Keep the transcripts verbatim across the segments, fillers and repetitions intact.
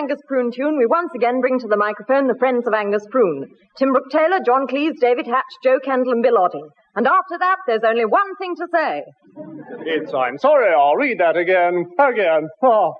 Angus Prune tune, we once again bring to the microphone the friends of Angus Prune. Tim Brooke-Taylor, John Cleese, David Hatch, Joe Kendall and Bill Odding. And after that, there's only one thing to say. It's, I'm sorry, I'll read that again. Again. Oh.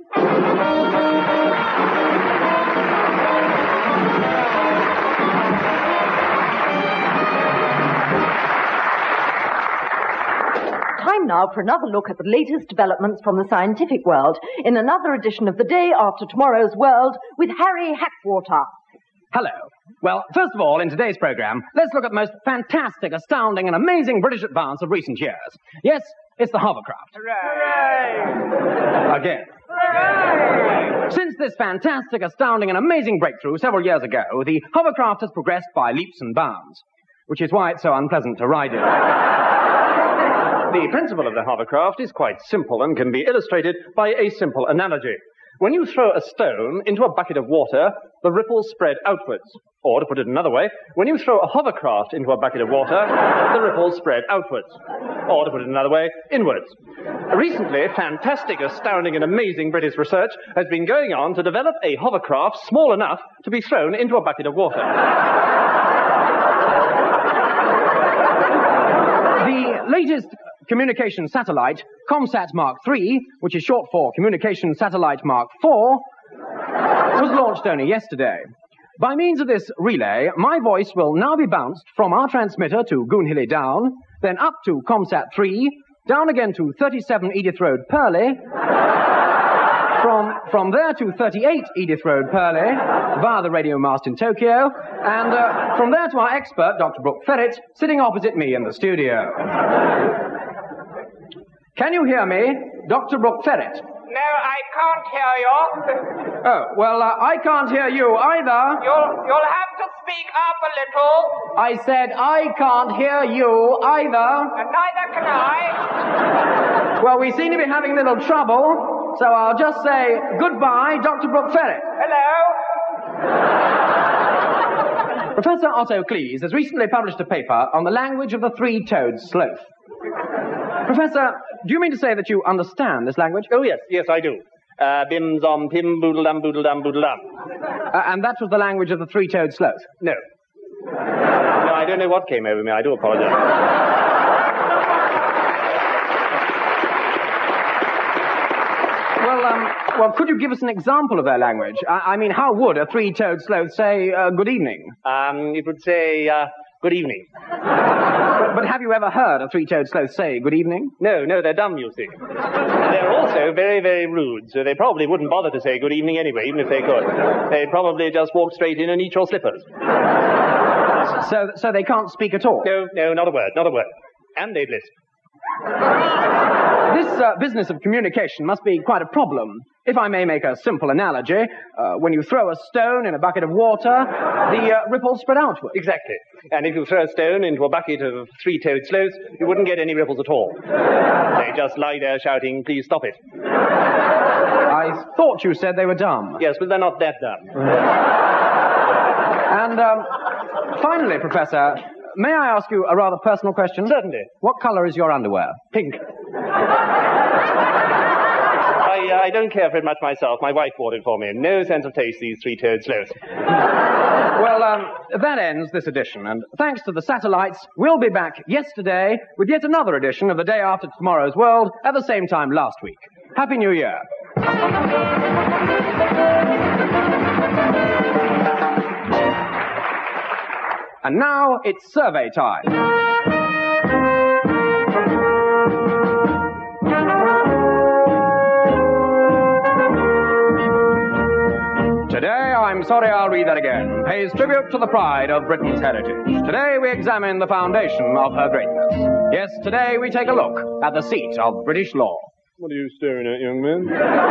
Time now for another look at the latest developments from the scientific world in another edition of The Day After Tomorrow's World with Harry Hackwater. Hello. Well, first of all, in today's program, let's look at the most fantastic, astounding, and amazing British advance of recent years. Yes, it's the hovercraft. Hooray! Again. Hooray! Since this fantastic, astounding, and amazing breakthrough several years ago, the hovercraft has progressed by leaps and bounds, which is why it's so unpleasant to ride in. The principle of the hovercraft is quite simple and can be illustrated by a simple analogy. When you throw a stone into a bucket of water, the ripples spread outwards. Or, to put it another way, when you throw a hovercraft into a bucket of water, the ripples spread outwards. Or, to put it another way, inwards. Recently, fantastic, astounding, and amazing British research has been going on to develop a hovercraft small enough to be thrown into a bucket of water. The latest communication satellite, ComSat Mark three, which is short for Communication Satellite Mark four, was launched only yesterday. By means of this relay, my voice will now be bounced from our transmitter to Goonhilly Down, then up to ComSat three, down again to thirty-seven Edith Road, Purley, from, from there to thirty-eight Edith Road, Purley, via the radio mast in Tokyo, and uh, from there to our expert, Doctor Brooke Ferret, sitting opposite me in the studio. Can you hear me, Doctor Brooke Ferret? No, I can't hear you. Oh, well, uh, I can't hear you either. You'll, you'll have to speak up a little. I said I can't hear you either. And neither can I. Well, we seem to be having a little trouble, so I'll just say goodbye, Doctor Brooke Ferret. Hello. Professor Otto Cleese has recently published a paper on the language of the three-toed sloth. Professor, do you mean to say that you understand this language? Oh, yes, yes, I do. Uh, bim, zom, pim, boodle-dum, boodle-dum, boodle-dum. Uh, and that was the language of the three-toed sloth? No. No, I don't know what came over me. I do apologize. Well, um, well, could you give us an example of their language? I, I mean, how would a three-toed sloth say uh, good evening? Um, it would say, uh, good evening. But, but have you ever heard a three-toed sloth say good evening? No, no, they're dumb, you see. They're also very, very rude, so they probably wouldn't bother to say good evening anyway, even if they could. They'd probably just walk straight in and eat your slippers. So, so they can't speak at all? No, no, not a word, not a word. And they'd lisp. This uh, business of communication must be quite a problem. If I may make a simple analogy, uh, when you throw a stone in a bucket of water, the uh, ripples spread outward. Exactly. And if you throw a stone into a bucket of three-toed sloths, you wouldn't get any ripples at all. They just lie there shouting, please stop it. I thought you said they were dumb. Yes, but they're not that dumb. And um, finally, Professor, may I ask you a rather personal question? Certainly. What color is your underwear? Pink. I, uh, I don't care for it much myself. My wife bought it for me. No sense of taste, these three-toed sloths. Well, um, that ends this edition, and thanks to the satellites, we'll be back yesterday with yet another edition of The Day After Tomorrow's World at the same time last week. Happy New Year. And now it's survey time. Today, I'm sorry I'll read that again, pays tribute to the pride of Britain's heritage. Today we examine the foundation of her greatness. Yes, today we take a look at the seat of British law. What are you staring at, young man?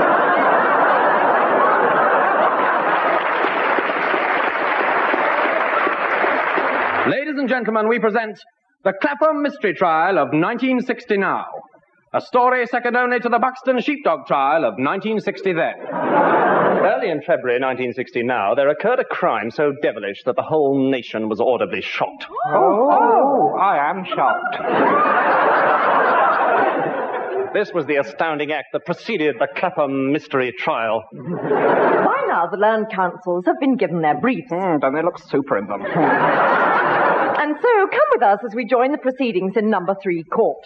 Ladies and gentlemen, we present the Clapham Mystery Trial of nineteen sixty now. A story second only to the Buxton Sheepdog Trial of nineteen sixty then. Early in February nineteen sixty now, there occurred a crime so devilish that the whole nation was audibly shocked. Oh, oh I am shocked. This was the astounding act that preceded the Clapham mystery trial. By now, the land councils have been given their briefs. Mm, don't they look super in them? And so, come with us as we join the proceedings in number three court.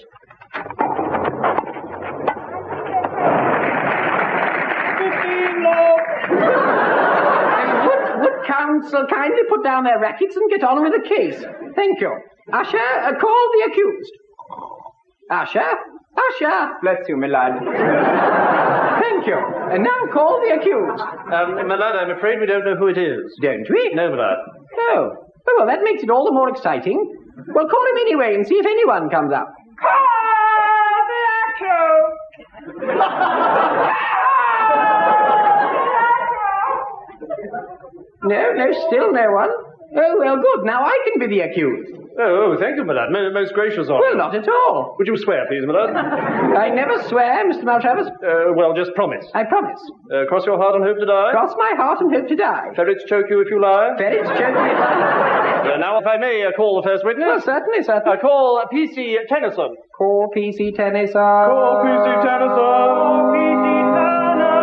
would, would counsel kindly put down their rackets and get on with the case? Thank you. Usher, uh, call the accused. Usher? Usher! Bless you, my lad. Thank you. And now call the accused. Um, my lad, I'm afraid we don't know who it is. Don't we? No, my lad. Oh. Oh, well, that makes it all the more exciting. Well, call him anyway and see if anyone comes up. Call the accused. No, no, still no one. Oh, well, good. Now I can be the accused. Oh, oh thank you, my lad. Most gracious of you. Well, not at all. Would you swear, please, my lad? I never swear, Mister Maltravers. Uh, well, just promise. I promise. Uh, cross your heart and hope to die? Cross my heart and hope to die. Ferrets choke you if you lie? Ferrets choke me if I lie. Uh, now, if I may uh, call the first witness. Well, certainly, certainly. I call uh, P C Tennyson. Call P C Tennyson. Call P C Tennyson. Call P C Tennyson.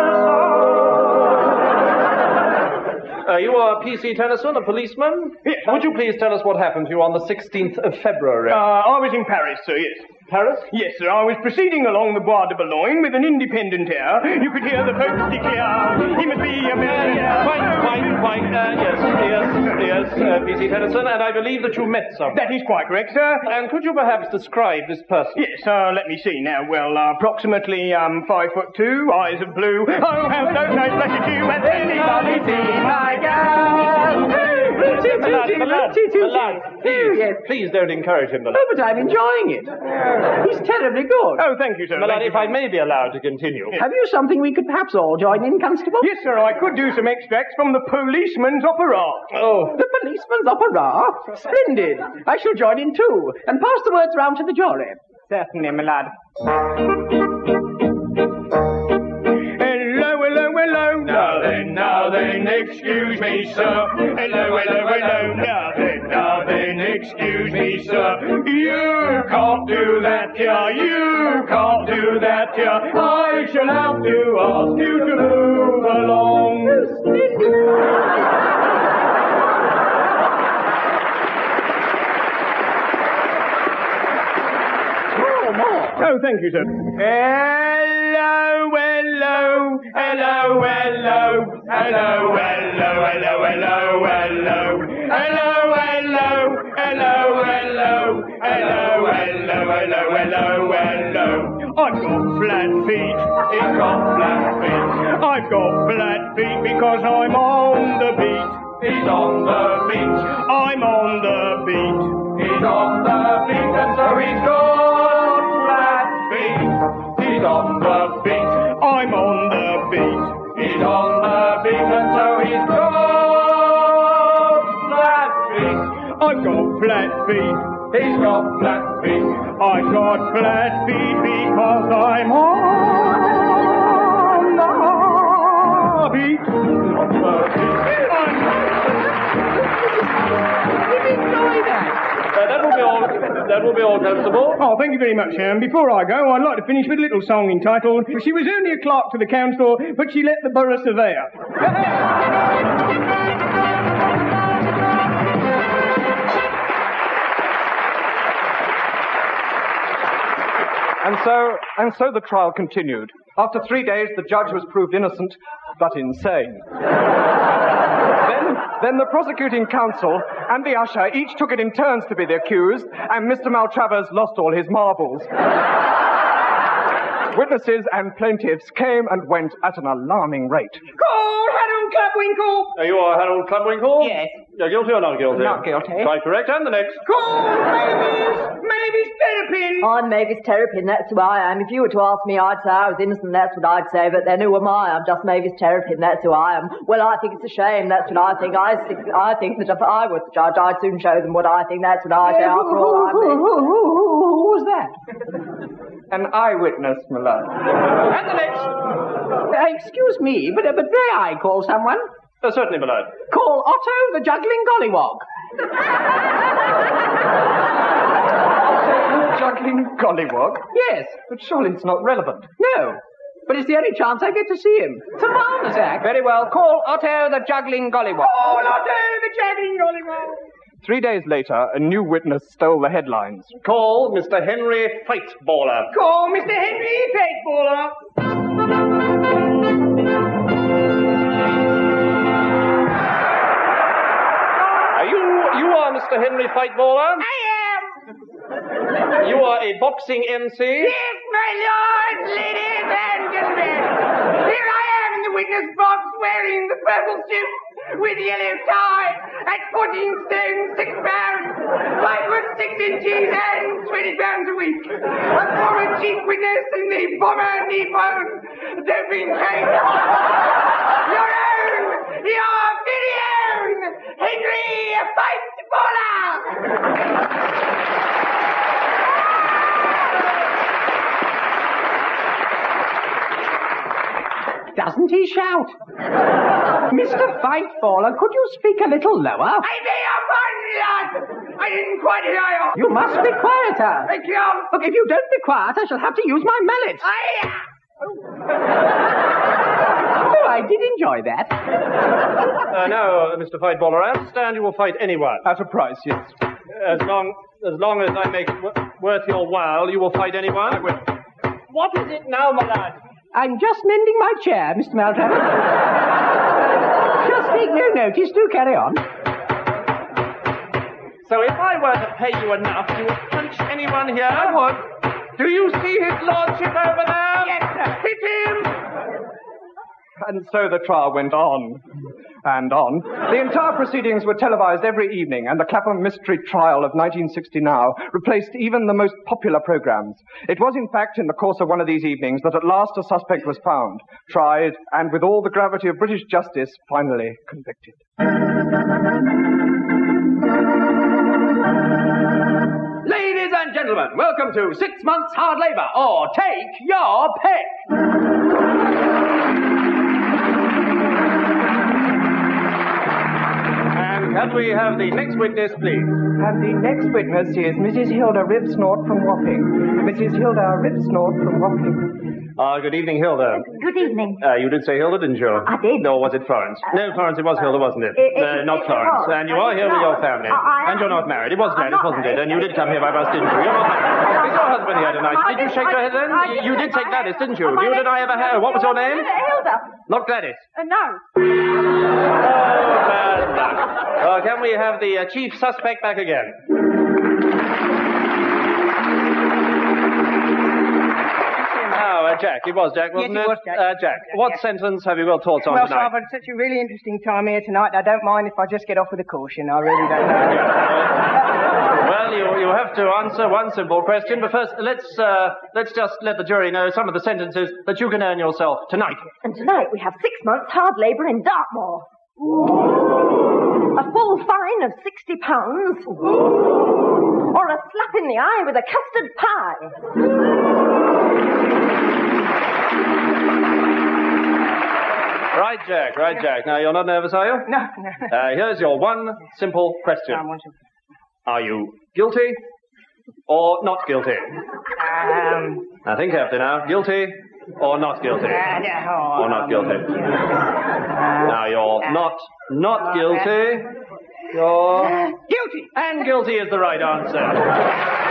Uh, you are P C Tennyson, a policeman? Yes. Would you please tell us what happened to you on the sixteenth of February? Uh, I was in Paris, sir, yes. Paris? Yes, sir. I was proceeding along the Bois de Boulogne with an independent air. You could hear the folks declare, he must be a millionaire. Quite, quite, quite. Uh, yes, yes, yes, uh, P C Tennyson, and I believe that you met someone. That is quite correct, sir. And could you perhaps describe this person? Yes, uh, let me see now. Well, uh, approximately um, five foot two, eyes of blue. Oh, how so nice, blessed you, has anybody seen my gal? Malad, Malad, Malad, please, yes. please don't encourage him, Malad. Oh, but I'm enjoying it. He's terribly good. Oh, thank you, sir. Malad, Thank you if I very may be allowed to continue. Have you something we could perhaps all join in, Constable? Yes, sir, I could do some extracts from the policeman's opera. Oh. The policeman's opera? Splendid. I shall join in too, and pass the words round to the jury. Certainly, my lad. Hello, hello, hello. Now then, now then, excuse me, sir. Hello, hello, hello. Now then, now then, excuse me, sir. You can't do that, yeah. You can't do that, yeah. I shall have to ask you to move along. Oh, thank you, sir. Hello, hello, hello, hello, hello, hello, hello, hello, hello, hello, hello, hello, hello, hello, hello, hello, hello, hello. I've got flat feet. He's got flat feet. I've got flat feet because I'm on the beat. He's on the beat. I'm on the beat. He's on the beat, and so he's got flat feet. He's on the beat. I'm on the beat. He's on the beat, and so he's got flat feet. I've got flat feet. He's got flat feet. I've got flat feet because I'm on the beat. On the beat. Did you enjoy that? Uh, that will be all, that will be all, Constable. Oh, thank you very much, Sam. Before I go, I'd like to finish with a little song entitled, She Was Only a Clerk to the Council, but She Let the Borough Surveyor. And so, and so the trial continued. After three days, the judge was proved innocent, but insane. then, then the prosecuting counsel and the usher each took it in turns to be the accused, and Mister Maltravers lost all his marbles. Witnesses and plaintiffs came and went at an alarming rate. Call Harold Clubwinkle. Uh, you are Harold Clubwinkle? Yes. You're guilty or not guilty? Not guilty. Quite correct. And the next. Call Mavis. Mavis Terrapin. I'm Mavis Terrapin, that's who I am. If you were to ask me, I'd say I was innocent, that's what I'd say, but then who am I? I'm just Mavis Terrapin, that's who I am. Well, I think it's a shame, that's what I think. I think, I think that if I was the judge, I'd soon show them what I think, that's what I say. After all, I'm Who was that? An eyewitness, my lad. And the next. Uh, excuse me, but, uh, but may I call someone? Uh, certainly, my lad. Call Otto the Juggling Gollywog. juggling gollywog? Yes. But surely it's not relevant. No. But it's the only chance I get to see him. It's a marvellous act. Very well. Call Otto the juggling gollywog. Oh, Otto, the juggling gollywog. Three days later, a new witness stole the headlines. Call Mister Henry Fightballer. Call Mister Henry Fightballer. Are you, you are Mister Henry Fightballer? I am. You are a boxing M C? Yes, my lord, ladies and gentlemen. Here I am in the witness box wearing the purple suit with yellow tie at fourteen stone six pounds, five foot six inches and twenty pounds a week. A former chief witness in the bomber Nippon doping case. Your own, your very own, Henry Fightballer. Doesn't he shout? Mister Fightballer, could you speak a little lower? I beg your pardon, lord. I didn't quite hear you. You must be quieter. Thank you. Look, if you don't be quiet, I shall have to use my mallet. I... Oh, I did enjoy that. Uh, now, Mister Fightballer, I understand you will fight anyone. At a price, yes. As long as long as I make it w- worth your while, you will fight anyone? I will. What is it now, my lad? I'm just mending my chair, Mister Maltravers. Just take no notice. Do carry on. So if I were to pay you enough, you would punch anyone here? I would. Do you see his lordship over there? Yes, sir. Hit him. And so the trial went on and on. The entire proceedings were televised every evening, and the Clapham Mystery Trial of nineteen sixty Now replaced even the most popular programs. It was, in fact, in the course of one of these evenings that at last a suspect was found, tried, and with all the gravity of British justice, finally convicted. Ladies and gentlemen, welcome to Six Months Hard Labour, or Take Your Pick. Can we have the next witness, please? And the next witness is Missus Hilda Ribsnort from Wapping. Missus Hilda Ribsnort from Wapping. Ah, good evening, Hilda. Good evening. Uh, you did say Hilda, didn't you? I did. No, was it Florence? Uh, no, Florence, it was Hilda, wasn't it? it, it uh, not it Florence. was. And you are here with your family. I, I and you're not married. It was I'm Gladys, not wasn't it? married. And you did come here by bus, didn't you? You're not married. Is your husband here tonight? I Did you did- shake I your head did- then? I did- You did take I- Gladys, didn't you? My You name- and I ever had. What was your name? Hilda. Not Gladys. Uh, no. Oh, bad luck. Uh, can we have the uh, chief suspect back again? Oh, uh, Jack. It was Jack, wasn't Yes, it was Jack. Uh, Jack, what Yes. sentence have you got thoughts on Well, sir, tonight? I've had such a really interesting time here tonight. I don't mind if I just get off with a caution. I really don't know. Well, you, you have to answer one simple question, but first, let's uh, let's just let the jury know some of the sentences that you can earn yourself tonight. And tonight we have six months hard labour in Dartmoor. A full fine of sixty pounds. Or a slap in the eye with a custard pie. Right, Jack, right, Jack. Now, you're not nervous, are you? No, no. Uh, here's your one simple question. I want to... Are you guilty or not guilty? Um... Now, think after now. Guilty or not guilty? Uh, oh, Or not um, guilty? uh, Now, you're not not guilty. You're... Guilty! And guilty is the right answer.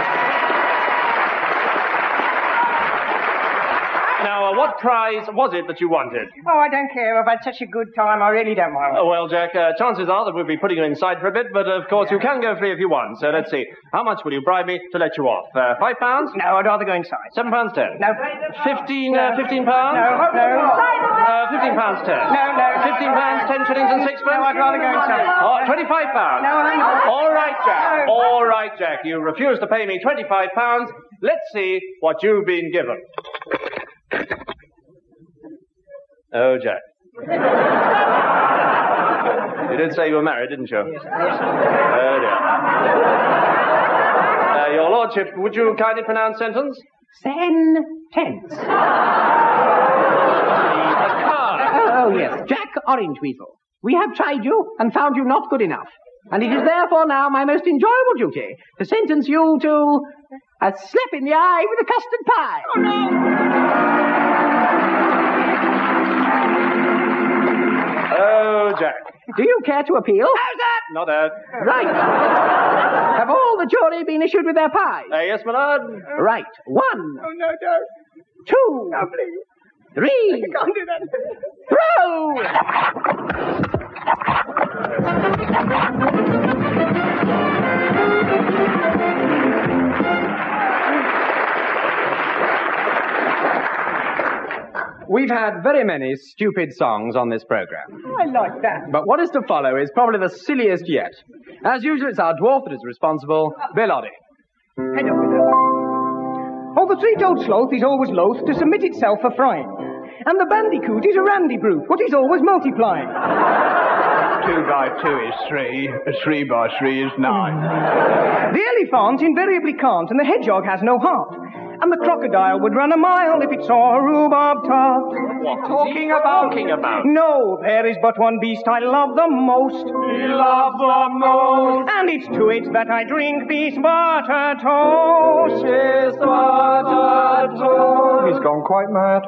Now, uh, what prize was it that you wanted? Oh, I don't care. I've had such a good time. I really don't mind. Oh, well, Jack, uh, chances are that we'll be putting you inside for a bit, but of course you can go free if you want. So let's see. How much will you bribe me to let you off? Uh, five pounds? No, I'd rather go inside. Seven pounds ten? No. Fifteen, uh, fifteen pounds? No, no. Uh, fifteen pounds ten? No, no. Fifteen pounds, ten shillings and sixpence? No, I'd rather go inside. Oh, twenty-five pounds? No, I'm not. All right, Jack. No. All right, Jack. You refuse to pay me twenty-five pounds. Let's see what you've been given. Oh, Jack. You did say you were married, didn't you? Yes, yes. Oh, dear. Uh, your lordship, would you kindly pronounce sentence? Sentence. A card. Oh, yes. Jack Orange Weasel. We have tried you and found you not good enough. And it is therefore now my most enjoyable duty to sentence you to a slap in the eye with a custard pie. Oh, no! Oh, Jack. Do you care to appeal? How's that? Not that. Right. Have all the jury been issued with their pies? Uh, yes, my lord. Right. One, Oh, no, don't. two, No, please. three, You can't do that. We've had very many stupid songs on this program. I like that. But what is to follow is probably the silliest yet. As usual, it's our dwarf that is responsible, Bill Oddie. Head up with it. Oh, the three-toed sloth is always loath to submit itself for frying. And the bandicoot is a randy brute, what is always multiplying. Two by two is three. Three by three is nine. The elephant invariably can't, and the hedgehog has no heart. And the crocodile would run a mile if it saw a rhubarb tart. What talking about? Talking about? No, there is but one beast I love the most. We love the most. And it's to it that I drink this butter toast. This butter toast. He's gone quite mad.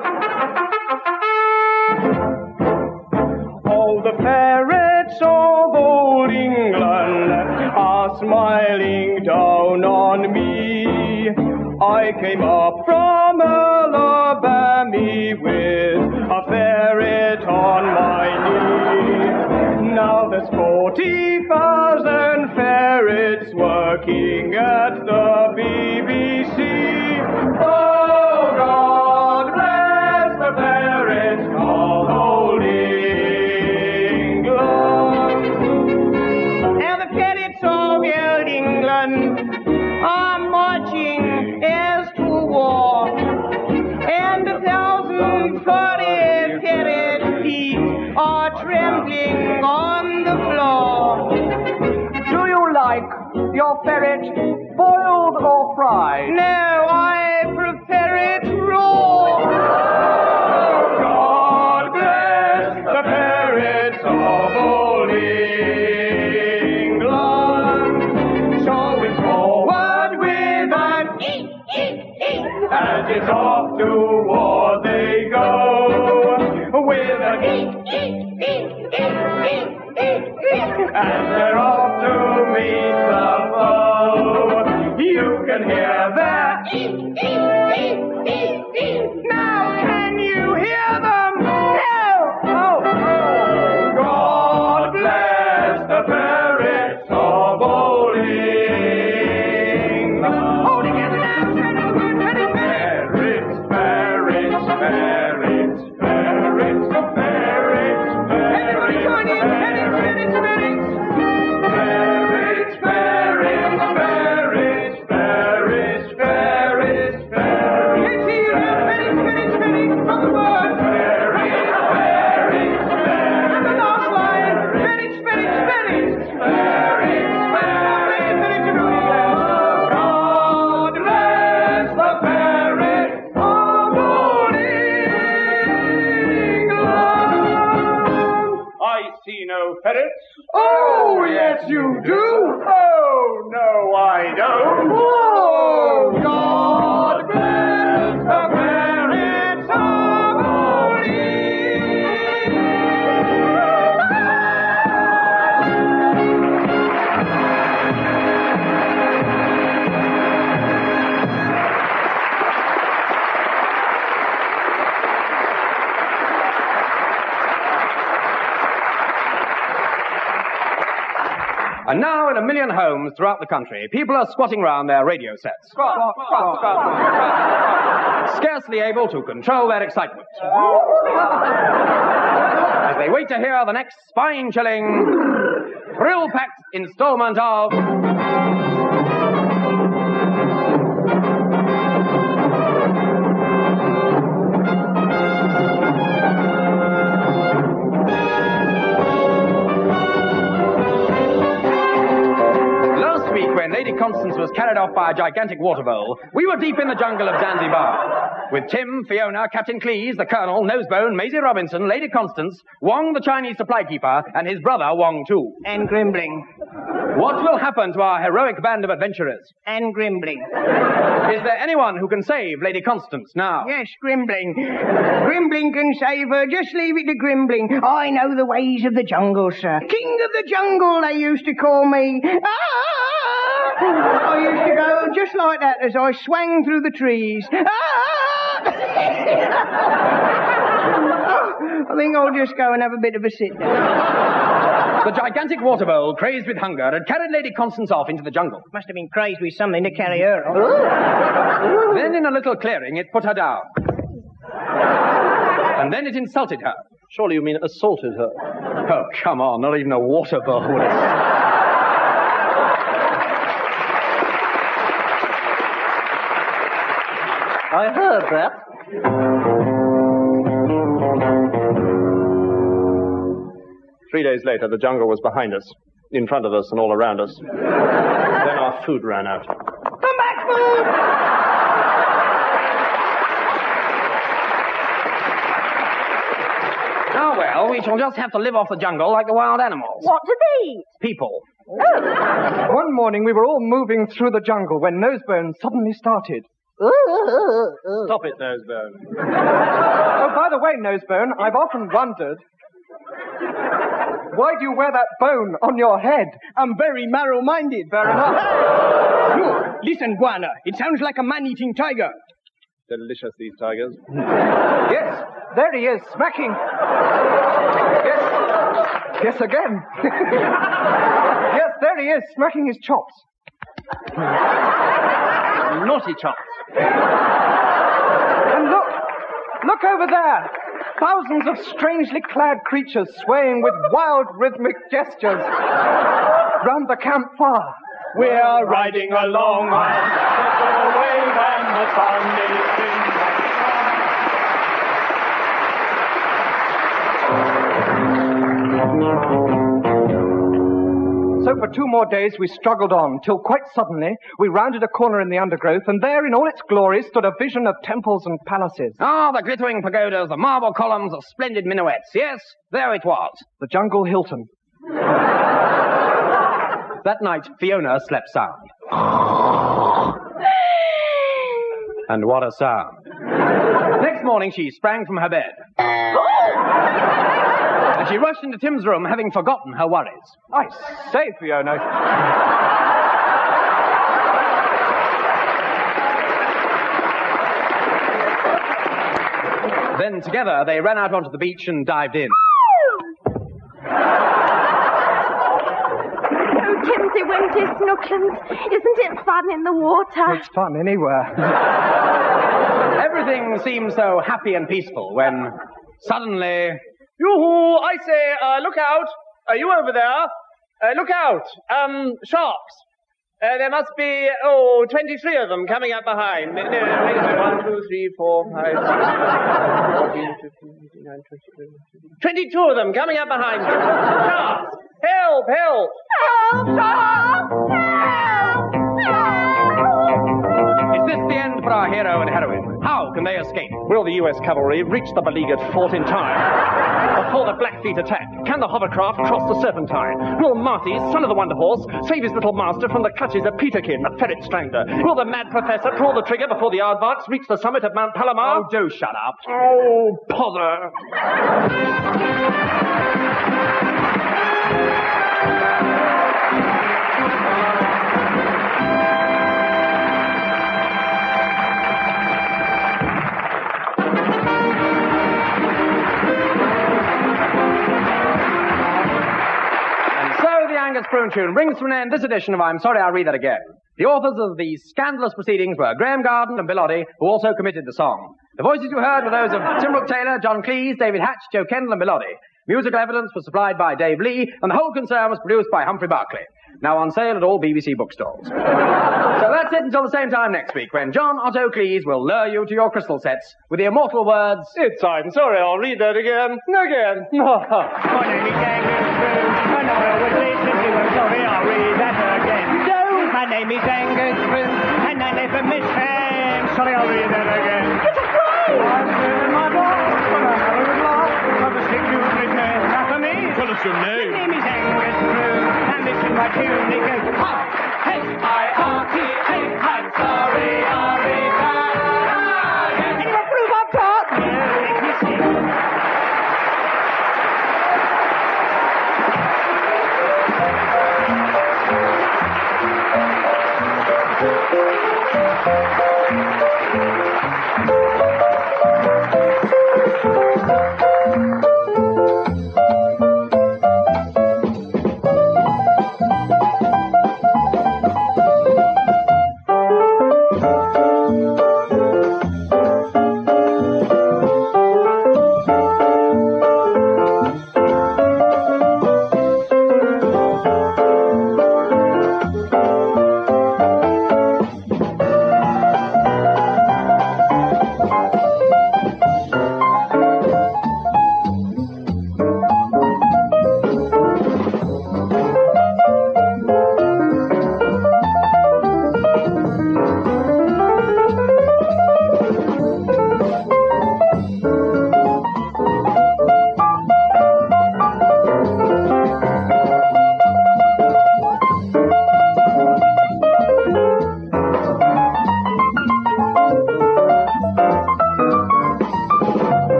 All the ferrets of old England are smiling down on me. I came up from Alabama with a ferret on my knee. Now there's forty thousand ferrets working at the B B C. Oh, God bless the ferrets of old England. Now the ferrets of old England are marching as to war, and a thousand forty ferret feet are trembling on the floor. Do you like your ferret boiled or fried? No, I prefer it raw. God bless the ferrets of old England. So it's forward With an eek, eek, eek, and it's off to war they go. With an eek, eek, eek, eek, eek, eek, eek, and they're off to meet the foe. You can hear that eek, eek, eek, eek, eek. now, can you hear them? No. Oh, oh. God bless the ferrets of old England. Hold together now, gentlemen. Ready, ready. Ferrets, ferrets, ferrets, ferrets, ferrets, Everybody join in. Ferrets, ferrets, ferrets. ferrets, ferrets, ferrets, ferrets, ferrets, ferrets. Let's hear it. Ferrets, ferrets, ferrets. From the word. Ferrets, ferrets, And the ferrets, last line. Ferrets, ferrets, ferrets. ferrets, ferrets. God bless the ferret of old England. I see no ferrets. Oh, yes, you do. Oh, no, I don't. Oh, God bless the ferrets of old And now, in a million homes throughout the country, people are squatting round their radio sets. Squat, squat, squat. Scarcely able to control their excitement. As they wait to hear the next spine-chilling, thrill-packed installment of... Last week, when Lady Lady Constance was carried off by a gigantic water vole, we were deep in the jungle of Zanzibar. With Tim, Fiona, Captain Cleese, the Colonel, Nosebone, Maisie Robinson, Lady Constance, Wong the Chinese supply keeper, and his brother Wong too. And Grimbling. What will happen to our heroic band of adventurers? And Grimbling. Is there anyone who can save Lady Constance now? Yes, Grimbling. Grimbling can save her. Just leave it to Grimbling. I know the ways of the jungle, sir. King of the jungle, they used to call me. Ah! I used to go just like that as I swang through the trees. Ah! I think I'll just go and have a bit of a sit down. The gigantic water vole, crazed with hunger, had carried Lady Constance off into the jungle. Must have been crazed with something to carry her off. Then in a little clearing, it put her down. And then it insulted her. Surely you mean assaulted her. Oh, come on, not even a water vole would have... I heard that. Three days later, the jungle was behind us, in front of us and all around us. Then our food ran out. Come back, food! Oh, well, we shall just have to live off the jungle like the wild animals. What do they eat? People. One morning we were all moving through the jungle when Nosebone suddenly started. Stop it, Nosebone. Oh, by the way, Nosebone, I've often wondered, why do you wear that bone on your head? I'm very narrow-minded. Fair enough. Look, listen, Guana. It sounds like a man-eating tiger. Delicious, these tigers. Yes, there he is, smacking. Yes, yes, again. Yes, there he is, smacking his chops. Naughty chops. And look, look over there. Thousands of strangely clad creatures swaying with wild rhythmic gestures round the campfire. We're riding along on the wave and the sun is So for two more days we struggled on, till quite suddenly we rounded a corner in the undergrowth, and there in all its glory stood a vision of temples and palaces. Ah, the glittering pagodas, the marble columns, the splendid minarets. Yes, there it was. The Jungle Hilton. That night, Fiona slept sound. And what a sound. Next morning, she sprang from her bed. And she rushed into Tim's room, having forgotten her worries. I say, Fiona. Then together, they ran out onto the beach and dived in. Oh, Timsy Winty Snookins, isn't it fun in the water? It's fun anywhere. Everything seemed so happy and peaceful when suddenly... Yoo-hoo! I say, uh, look out! Are you over there? Uh, look out! Um, sharks! Uh, there must be, oh, twenty-three of them coming up behind. No, no, wait a minute. One, two, three, four, five, six, fourteen, fifteen, fifteen, nine, twenty, twenty-two of them coming up behind you. Sharks! Help! Help! Help! Help! Help! Is this the end for our hero and heroine? How can they escape? Will the U S cavalry reach the beleaguered fort in time before the Blackfeet attack? Can the hovercraft cross the Serpentine? Will Marty, son of the Wonder Horse, save his little master from the clutches of Peterkin, the ferret strangler? Will the mad professor pull the trigger before the aardvarks reach the summit of Mount Palomar? Oh, do shut up. Oh, bother. Angus Prune tune brings to an end this edition of I'm Sorry I'll Read That Again. The authors of these scandalous proceedings were Graham Garden and Bill Oddie, who also committed the song. The voices you heard were those of Tim Brooke Taylor, John Cleese, David Hatch, Joe Kendall and Bill Oddie. Musical evidence was supplied by Dave Lee, and the whole concern was produced by Humphrey Barclay. Now on sale at all B B C bookstores. So that's it until the same time next week, when John Otto Cleese will lure you to your crystal sets with the immortal words... It's I'm sorry, I'll read that again. Again. My name is Angus Prune, and I was listening to I'm sorry I'll read that again. No, my name name is Angus Bruce, and I never miss him. Sorry, I'll read that again. It's a play! I'm in my box, but I have a good laugh. Of the sick you return. Now for me. Tell us your name. My name is Angus Bruce, and this is my tune. It goes, ha, hey, I, R, T, A, I'm sorry, I'll be back. Anyone prove I'm taught? Well, let me see. Thank you.